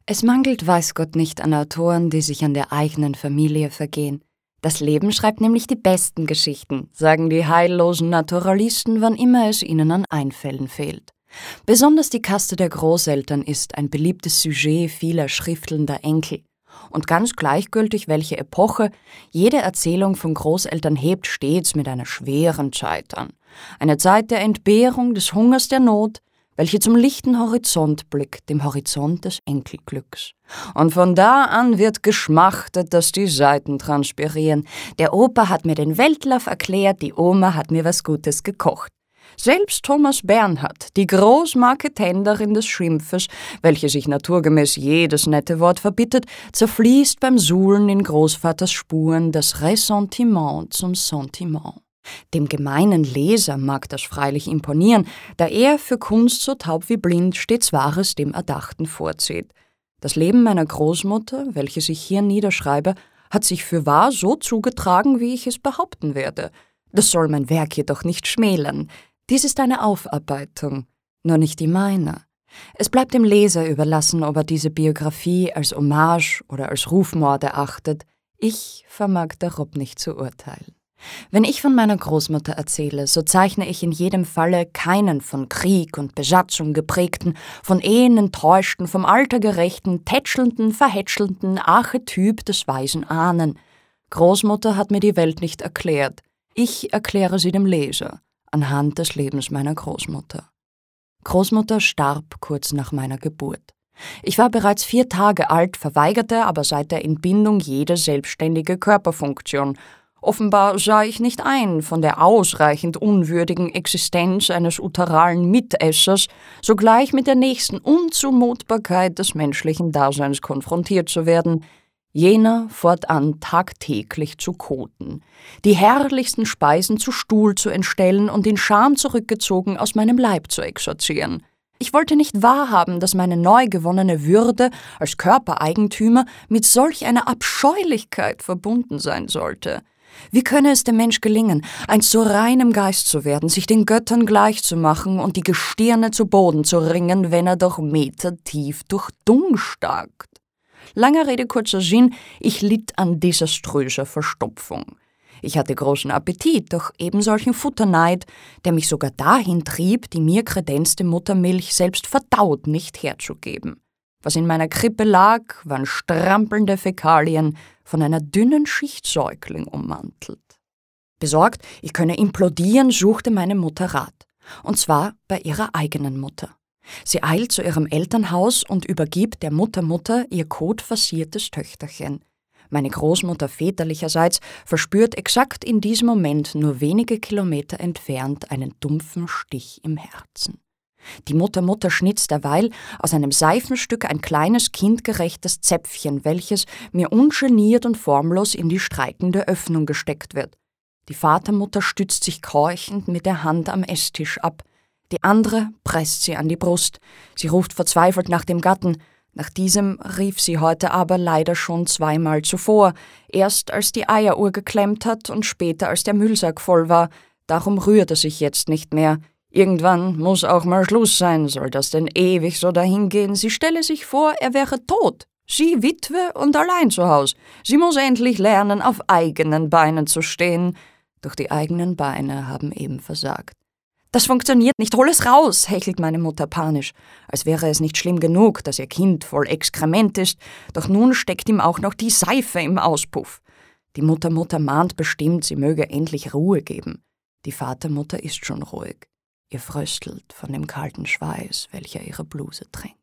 Es mangelt weiß Gott nicht an Autoren, die sich an der eigenen Familie vergehen. Das Leben schreibt nämlich die besten Geschichten, sagen die heillosen Naturalisten, wann immer es ihnen an Einfällen fehlt. Besonders die Kaste der Großeltern ist ein beliebtes Sujet vieler schriftelnder Enkel. Und ganz gleichgültig welche Epoche, jede Erzählung von Großeltern hebt stets mit einer schweren Zeit an. Eine Zeit der Entbehrung, des Hungers, der Not, welche zum lichten Horizont blickt, dem Horizont des Enkelglücks. Und von da an wird geschmachtet, dass die Seiten transpirieren. Der Opa hat mir den Weltlauf erklärt, die Oma hat mir was Gutes gekocht. Selbst Thomas Bernhard, die Großmarketenderin des Schimpfes, welche sich naturgemäß jedes nette Wort verbittet, zerfließt beim Suhlen in Großvaters Spuren das Ressentiment zum Sentiment. Dem gemeinen Leser mag das freilich imponieren, da er für Kunst so taub wie blind stets Wahres dem Erdachten vorzieht. Das Leben meiner Großmutter, welches ich hier niederschreibe, hat sich fürwahr so zugetragen, wie ich es behaupten werde. Das soll mein Werk jedoch nicht schmälern. Dies ist eine Aufarbeitung, nur nicht die meine. Es bleibt dem Leser überlassen, ob er diese Biografie als Hommage oder als Rufmord erachtet. Ich vermag darob nicht zu urteilen. Wenn ich von meiner Großmutter erzähle, so zeichne ich in jedem Falle keinen von Krieg und Besatzung geprägten, von Ehen enttäuschten, vom Alter gerechten, tätschelnden, verhätschelnden Archetyp des weisen Ahnen. Großmutter hat mir die Welt nicht erklärt. Ich erkläre sie dem Leser, anhand des Lebens meiner Großmutter. Großmutter starb kurz nach meiner Geburt. Ich war bereits 4 Tage alt, verweigerte aber seit der Entbindung jede selbstständige Körperfunktion. Offenbar sah ich nicht ein, von der ausreichend unwürdigen Existenz eines uteralen Mitessers sogleich mit der nächsten Unzumutbarkeit des menschlichen Daseins konfrontiert zu werden, jener fortan tagtäglich zu koten, die herrlichsten Speisen zu Stuhl zu entstellen und in Scham zurückgezogen aus meinem Leib zu exorzieren. Ich wollte nicht wahrhaben, dass meine neu gewonnene Würde als Körpereigentümer mit solch einer Abscheulichkeit verbunden sein sollte. Wie könne es dem Mensch gelingen, einst so rein im Geist zu werden, sich den Göttern gleich zu machen und die Gestirne zu Boden zu ringen, wenn er doch metertief durch Dung starkt? Langer Rede, kurzer Sinn, ich litt an desaströser Verstopfung. Ich hatte großen Appetit, doch ebensolchen Futterneid, der mich sogar dahin trieb, die mir kredenzte Muttermilch selbst verdaut nicht herzugeben. Was in meiner Krippe lag, waren strampelnde Fäkalien, von einer dünnen Schicht Säugling ummantelt. Besorgt, ich könne implodieren, suchte meine Mutter Rat. Und zwar bei ihrer eigenen Mutter. Sie eilt zu ihrem Elternhaus und übergibt der Mutter ihr kotversiertes Töchterchen. Meine Großmutter väterlicherseits verspürt exakt in diesem Moment nur wenige Kilometer entfernt einen dumpfen Stich im Herzen. Die Mutter schnitzt derweil aus einem Seifenstück ein kleines kindgerechtes Zäpfchen, welches mir ungeniert und formlos in die streikende Öffnung gesteckt wird. Die Vatermutter stützt sich keuchend mit der Hand am Esstisch ab. Die andere presst sie an die Brust. Sie ruft verzweifelt nach dem Gatten. Nach diesem rief sie heute aber leider schon 2-mal zuvor. Erst als die Eieruhr geklemmt hat und später als der Müllsack voll war. Darum rührt er sich jetzt nicht mehr. Irgendwann muss auch mal Schluss sein, soll das denn ewig so dahingehen? Sie stelle sich vor, er wäre tot. Sie Witwe und allein zu Haus. Sie muss endlich lernen, auf eigenen Beinen zu stehen. Doch die eigenen Beine haben eben versagt. »Das funktioniert nicht, hol es raus«, hechelt meine Mutter panisch, als wäre es nicht schlimm genug, dass ihr Kind voll Exkrement ist, doch nun steckt ihm auch noch die Seife im Auspuff. Die Mutter mahnt bestimmt, sie möge endlich Ruhe geben. Die Vatermutter ist schon ruhig. Ihr fröstelt von dem kalten Schweiß, welcher ihre Bluse tränkt.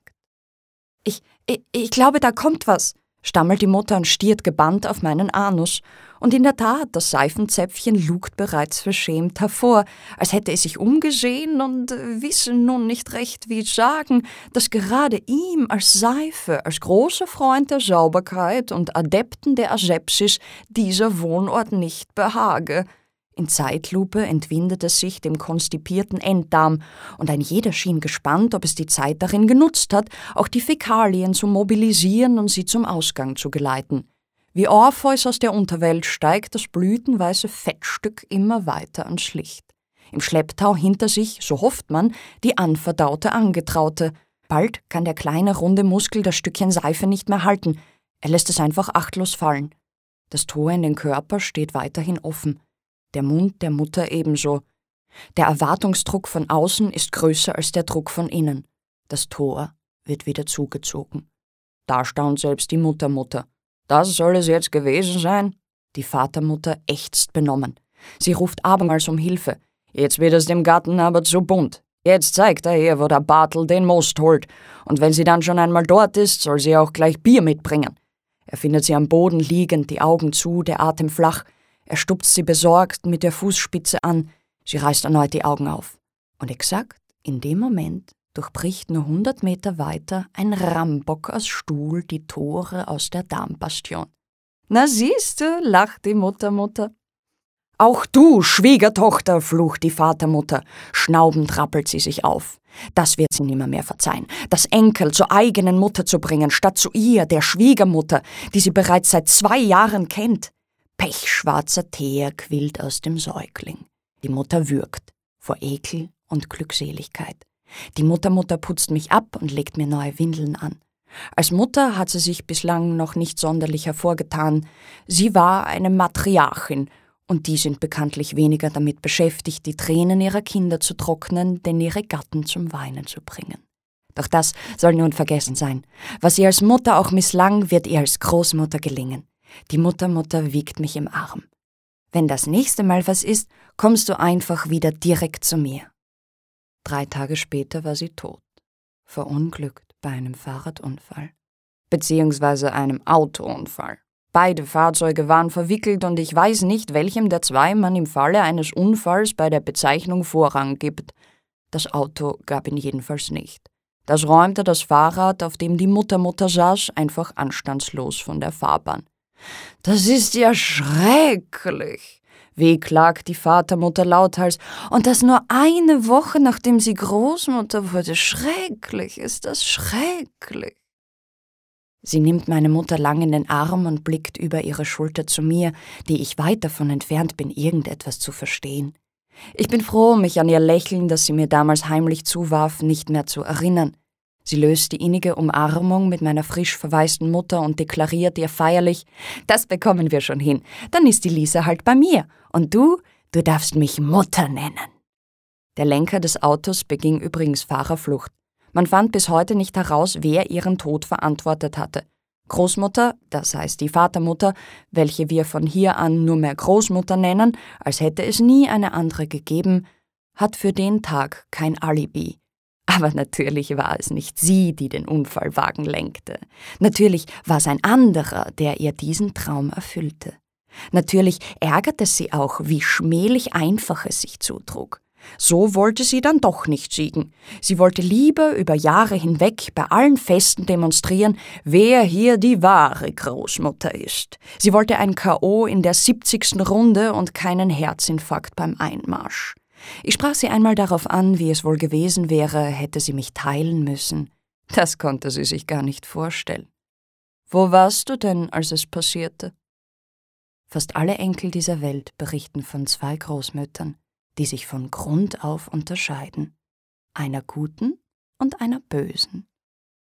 Ich glaube, da kommt was«, stammelt die Mutter und stiert gebannt auf meinen Anus. Und in der Tat, das Seifenzäpfchen lugt bereits verschämt hervor, als hätte es sich umgesehen und wisse nun nicht recht, wie sagen, dass gerade ihm als Seife, als großer Freund der Sauberkeit und Adepten der Asepsis dieser Wohnort nicht behage. In Zeitlupe entwindet es sich dem konstipierten Enddarm, und ein jeder schien gespannt, ob es die Zeit darin genutzt hat, auch die Fäkalien zu mobilisieren und sie zum Ausgang zu geleiten. Wie Orpheus aus der Unterwelt steigt das blütenweiße Fettstück immer weiter ans Licht. Im Schlepptau hinter sich, so hofft man, die anverdaute Angetraute. Bald kann der kleine, runde Muskel das Stückchen Seife nicht mehr halten. Er lässt es einfach achtlos fallen. Das Tor in den Körper steht weiterhin offen. Der Mund der Mutter ebenso. Der Erwartungsdruck von außen ist größer als der Druck von innen. Das Tor wird wieder zugezogen. Da staunt selbst die Muttermutter. Das soll es jetzt gewesen sein? Die Vatermutter ächzt benommen. Sie ruft abermals um Hilfe. Jetzt wird es dem Gatten aber zu bunt. Jetzt zeigt er ihr, wo der Bartel den Most holt. Und wenn sie dann schon einmal dort ist, soll sie auch gleich Bier mitbringen. Er findet sie am Boden liegend, die Augen zu, der Atem flach. Er stupst sie besorgt mit der Fußspitze an. Sie reißt erneut die Augen auf. Und exakt in dem Moment durchbricht nur 100 Meter weiter ein Rambock aus Stuhl die Tore aus der Darmbastion. »Na siehst du«, lacht die Muttermutter. »Auch du, Schwiegertochter«, flucht die Vatermutter. Schnaubend rappelt sie sich auf. Das wird sie nimmermehr verzeihen. Das Enkel zur eigenen Mutter zu bringen, statt zu ihr, der Schwiegermutter, die sie bereits seit 2 Jahren kennt. Pechschwarzer Teer quillt aus dem Säugling. Die Mutter würgt vor Ekel und Glückseligkeit. Die Muttermutter putzt mich ab und legt mir neue Windeln an. Als Mutter hat sie sich bislang noch nicht sonderlich hervorgetan. Sie war eine Matriarchin, und die sind bekanntlich weniger damit beschäftigt, die Tränen ihrer Kinder zu trocknen, denn ihre Gatten zum Weinen zu bringen. Doch das soll nun vergessen sein. Was ihr als Mutter auch misslang, wird ihr als Großmutter gelingen. Die Muttermutter wiegt mich im Arm. Wenn das nächste Mal was ist, kommst du einfach wieder direkt zu mir. 3 Tage später war sie tot, verunglückt bei einem Fahrradunfall, beziehungsweise einem Autounfall. Beide Fahrzeuge waren verwickelt und ich weiß nicht, welchem der 2 man im Falle eines Unfalls bei der Bezeichnung Vorrang gibt. Das Auto gab ihn jedenfalls nicht. Das räumte das Fahrrad, auf dem die Muttermutter saß, einfach anstandslos von der Fahrbahn. »Das ist ja schrecklich«, wehklagt die Vatermutter lauthals, und das nur eine Woche, nachdem sie Großmutter wurde. Schrecklich, ist das schrecklich. Sie nimmt meine Mutter lang in den Arm und blickt über ihre Schulter zu mir, die ich weit davon entfernt bin, irgendetwas zu verstehen. Ich bin froh, mich an ihr Lächeln, das sie mir damals heimlich zuwarf, nicht mehr zu erinnern. Sie löst die innige Umarmung mit meiner frisch verwaisten Mutter und deklariert ihr feierlich: »Das bekommen wir schon hin. Dann ist die Lisa halt bei mir. Und du darfst mich Mutter nennen.« Der Lenker des Autos beging übrigens Fahrerflucht. Man fand bis heute nicht heraus, wer ihren Tod verantwortet hatte. Großmutter, das heißt die Vatermutter, welche wir von hier an nur mehr Großmutter nennen, als hätte es nie eine andere gegeben, hat für den Tag kein Alibi. Aber natürlich war es nicht sie, die den Unfallwagen lenkte. Natürlich war es ein anderer, der ihr diesen Traum erfüllte. Natürlich ärgerte sie auch, wie schmählich einfach es sich zutrug. So wollte sie dann doch nicht siegen. Sie wollte lieber über Jahre hinweg bei allen Festen demonstrieren, wer hier die wahre Großmutter ist. Sie wollte ein K.O. in der 70. Runde und keinen Herzinfarkt beim Einmarsch. Ich sprach sie einmal darauf an, wie es wohl gewesen wäre, hätte sie mich teilen müssen. Das konnte sie sich gar nicht vorstellen. »Wo warst du denn, als es passierte?« Fast alle Enkel dieser Welt berichten von 2 Großmüttern, die sich von Grund auf unterscheiden, einer guten und einer bösen.